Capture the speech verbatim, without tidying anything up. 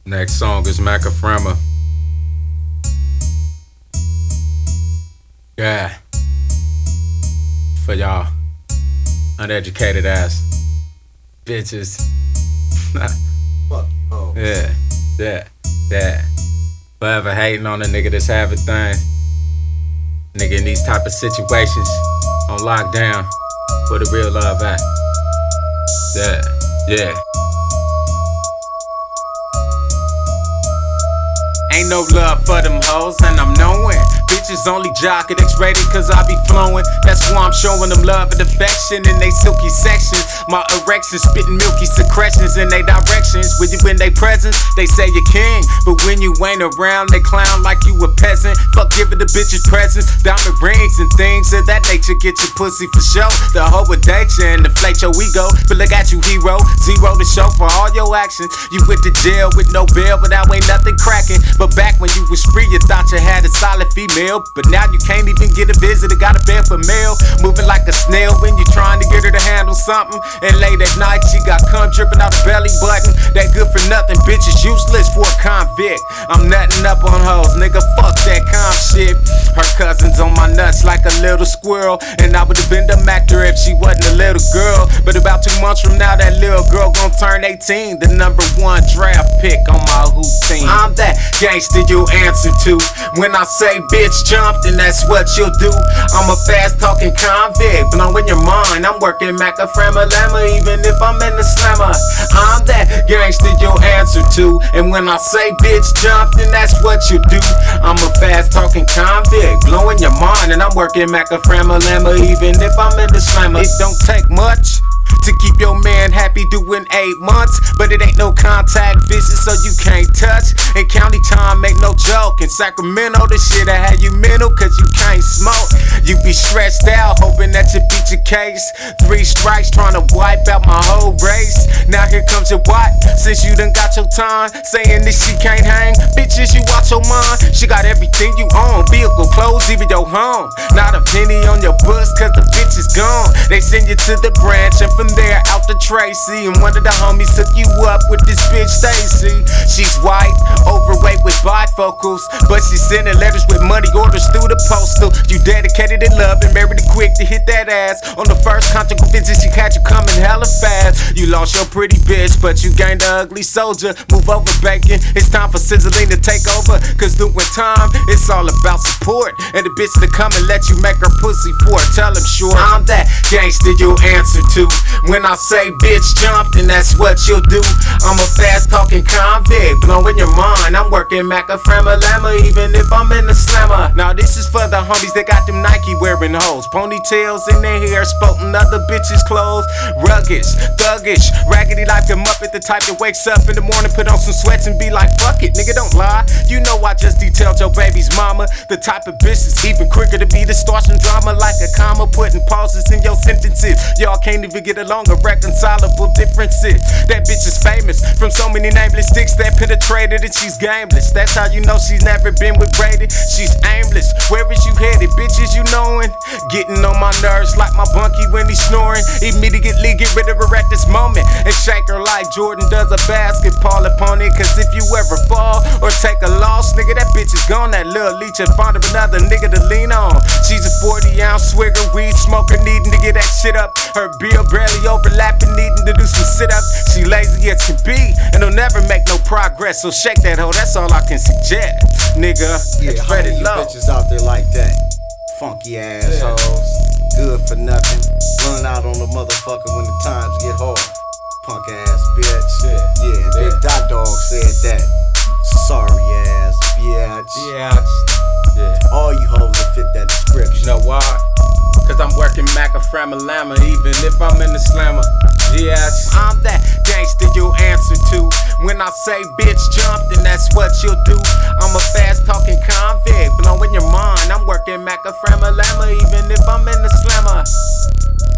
Next song is Macaframa. Yeah. For y'all uneducated ass bitches. Fuck you, hoes. Yeah, yeah, yeah. Forever hating on a nigga that's having things. Nigga in these type of situations on lockdown, where the real love at. Yeah, yeah. Ain't no love for them hoes, and I'm knowing bitches only jock at X-rated cause I be flowing. That's why I'm showing them love and affection in they silky sections. My erections spitting milky secretions in they directions. When you in they presence, they say you're king, but when you ain't around, they clown like you a peasant. Fuck giving the bitches presents, diamond rings and things of that nature get you pussy for sure. The hoe would date you and deflate your ego, but look at you, hero. Zero to show for all your actions. You went to jail with no bail, but that ain't nothing cracking. But back when you was free, you thought you had a solid female, but now you can't even get a visitor, got a bed for mail. Moving like a snail when you trying to get her to handle something. And late at night, she got cum dripping out her belly button. That good for nothing, bitch is useless for a convict. I'm nutting up on hoes, nigga, fuck that com shit. Her cousin's on my nuts like a little squirrel, and I would bend a actor if she wasn't a little girl. But about two months from now, that little girl gon' turn eighteen, the number one draft pick on my hoop team. I'm that gangster you answer to when I say bitch jump, then that's what you'll do. I'm a fast talking convict, blowing your mind. I'm working Macaframa Llama even if I'm in the slammer. I'm that gangster you answer to, and when I say bitch jump, then that's what you do. I'm a fast talking convict, blowing your mind, and I'm working Macaframa Llama even if I'm in the slammer. It don't take much to keep your man happy doing eight months, but it ain't no contact visit, so you can't touch. And county time ain't no joke. In Sacramento, this shit'll have you mental, cause you can't smoke. You be stressed out, hoping that you beat your case. Three strikes trying to wipe out my whole race. Now here comes your wife, since you done got your time, saying this she can't hang. Bitches, you out your mind. She got everything you own, vehicle, clothes, even your home. Not a penny on your bus, cause the bitch is gone. They send you to the branch, and from there out to Tracy, and one of the homies took you up with this bitch Stacy. She's white, overweight with bifocals, but she's sending letters with money orders through the postal. You dedicated in love and married it quick to hit that ass. On the first conjugal visit, she had you coming hella fast. You lost your pretty bitch, but you gained the ugly soldier. Move over, bacon. It's time for Sizzling to take over, cause doing time, it's all about support. And the bitch to come and let you make her pussy for it. Tell him sure I'm that gangster you answer to when I say bitch jump, then that's what you'll do. I'm a fast talking convict, blowing your mind. I'm working Macaframa Llama even if I'm in the slammer. Now this is for the homies that got them Nike wearing hoes, ponytails in their hair, sporting other bitches' clothes. Ruggish, thuggish, raggedy like a Muppet, the type that wakes up in the morning, put on some sweats and be like, fuck it, nigga, don't lie. You know I just detailed your baby's mama. The type of bitch that's even quicker to be the start some drama, like a comma, putting pauses in your sentences. Y'all can't even get along, irreconcilable differences. That bitch is famous from so many nameless sticks that penetrated, and she's gameless. That's how you know she's never been with Brady. She's aimless. Where is you headed, bitches? You knowin'? Getting on my nerves like my bunkie when he's snoring. Immediately get rid of her at this moment and shake her like Jordan does a basketball opponent. Cause if you ever fall or take a loss, nigga, that bitch is gone. That little leech and find another nigga to lean on. She's a forty ounce swigger, weed smoker, needing to get that shit up. Her bill barely overlapping, needing to do some sit-ups. She lazy as can be, and don't never make no progress. So shake that hoe, that's all I can suggest, nigga. Yeah, Spread it low. Bitches out there like that, funky assholes, yeah. Good for nothing, pulling out on the motherfucker when the times get hard. Punk ass bitch. Yeah, yeah, yeah. Big Dot Dog said that. Sorry ass bitch. Yeah, yeah. All you hoes that fit that description. You know why? Cause I'm working Macaframa Llama even if I'm in the slammer. Yes, I'm that gangster you answer to when I say bitch jump, then that's what you'll do. I'm a fast talking convict, blowing your mind. I'm working Macaframa Llama even if I'm in the slammer.